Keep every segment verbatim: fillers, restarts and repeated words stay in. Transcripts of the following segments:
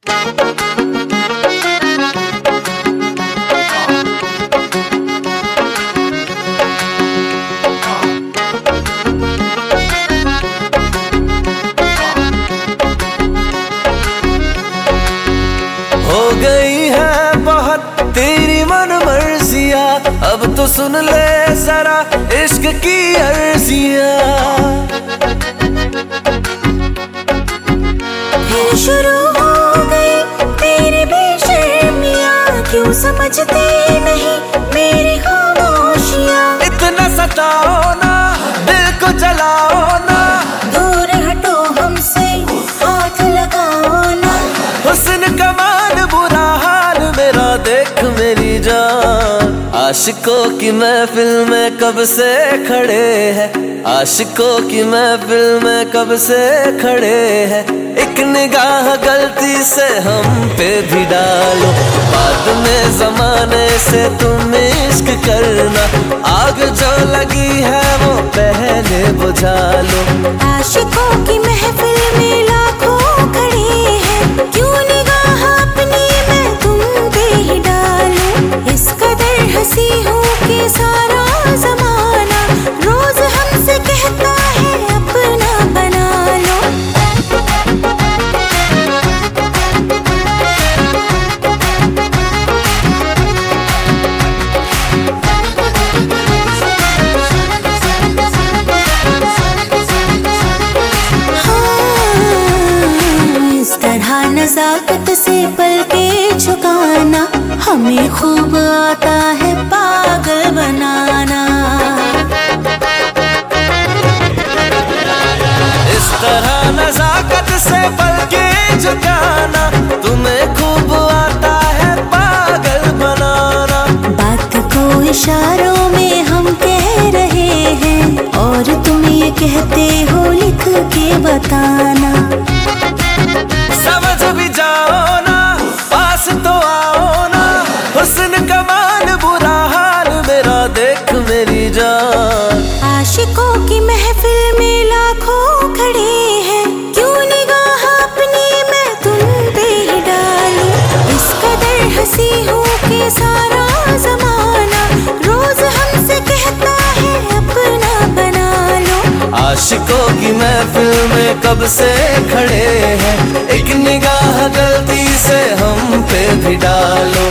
हो गई है बहुत तेरी मन मर्जियाँ, अब तो सुन ले जरा इश्क की अर्जियाँ। फिर शुरू हो गई तेरी बेशर्मियाँ, क्यों समझते नहीं मेरी खामोशियाँ। इतना सताओ ना, दिल को जलाओ ना, दूर हटो हमसे, हाथ लगाओ ना। हुस्न कमाल बुरा हाल मेरा देख मेरी जान। आशिकों की महफिल में कब से खड़े हैं, आशिकों की महफिल में कब से खड़े हैं। एक निगाह गलती से हम पे भी डालो, बाद में जमाने से तुम इश्क करना। आग जो लगी है वो पहले बुझा लो। आशिकों की महफिल में लाखों खड़े हैं, क्यों निगाह अपनी मैं तुम पे ही डालूं। इस कदर हंसी हूँ कि सारा जमाना रोज हमसे कहता है अपना बना लो। नज़ाकत से पल के झुकाना, हमें खूब आता है पागल बनाना। इस तरह नज़ाकत से पल के झुकाना, तुम्हें खूब आता है पागल बनाना। बात को इशारों में हम कह रहे हैं, और तुम ये कहते हो लिख के बताना। समझ भी जाओ ना, पास तो आओ ना, हुस्न कमाल बुरा हाल मेरा देख मेरी जान। आशिकों की महफिल में लाखों खड़े हैं, क्यों निगाह अपनी मैं तुम पे ही डालूं। इस कदर हंसी हूँ कि सारा जमाना रोज हमसे कहता है अपना बना लो। आशिकों की महफिल में कब से खड़े हैं, एक निगाह गलती से हम पे भी डालो।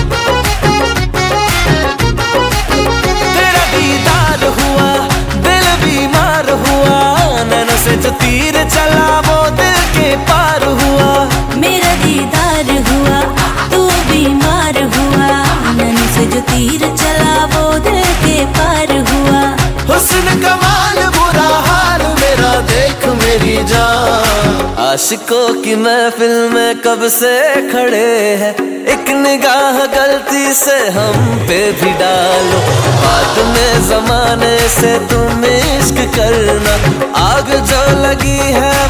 तेरा दीदार हुआ, दिल बीमार हुआ, नैनों से जो तीर चला वो दिल के पार हुआ। मेरा दीदार हुआ, तू बीमार हुआ, नैनों से जो तीर चला वो दिल के पार हुआ। हुस्न कमाल बुरा हाल मेरा देख मेरी जान। आशिकों की महफिल में कब से खड़े हैं, एक निगाह गलती से हम पे भी डालो। बाद में जमाने से तुम इश्क करना, आग जो लगी है